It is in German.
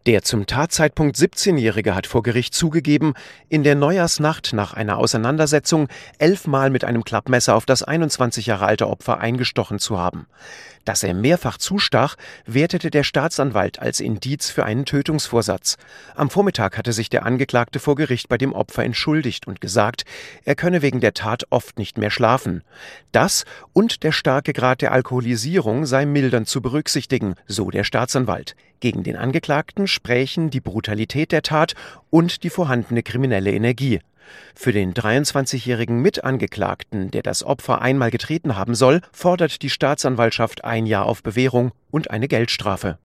Der zum Tatzeitpunkt 17-Jährige hat vor Gericht zugegeben, in der Neujahrsnacht nach einer Auseinandersetzung 11-mal mit einem Klappmesser auf das 21 Jahre alte Opfer eingestochen zu haben. Dass er mehrfach zustach, wertete der Staatsanwalt als Indiz für einen Tötungsvorsatz. Am Vormittag hatte sich der Angeklagte vor Gericht bei dem Opfer entschuldigt und gesagt, er könne wegen der Tat oft nicht mehr schlafen. Das und der starke Grad der Alkoholisierung sei mildernd zu berücksichtigen, so der Staatsanwalt. Gegen den Angeklagten sprächen die Brutalität der Tat und die vorhandene kriminelle Energie. Für den 23-jährigen Mitangeklagten, der das Opfer einmal getreten haben soll, fordert die Staatsanwaltschaft ein Jahr auf Bewährung und eine Geldstrafe.